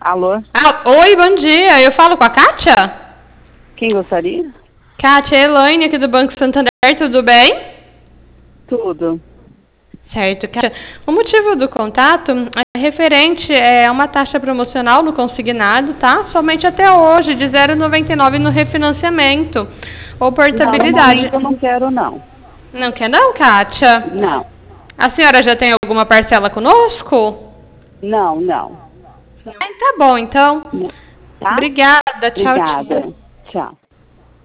Alô? Oi, bom dia. Eu falo com a Kátia? Quem gostaria? Kátia, Elaine aqui do Banco Santander, tudo bem? Tudo. Certo, Kátia. O motivo do contato é referente a uma taxa promocional no consignado, tá? Somente até hoje, de 0,99 no refinanciamento ou Não, no portabilidade. momento eu não quero, não. Não quer não, Kátia? Não, A senhora já tem alguma parcela conosco? não, não. Tá bom, então. Tá? Obrigada, tchau, tchau. Obrigada. Tchau.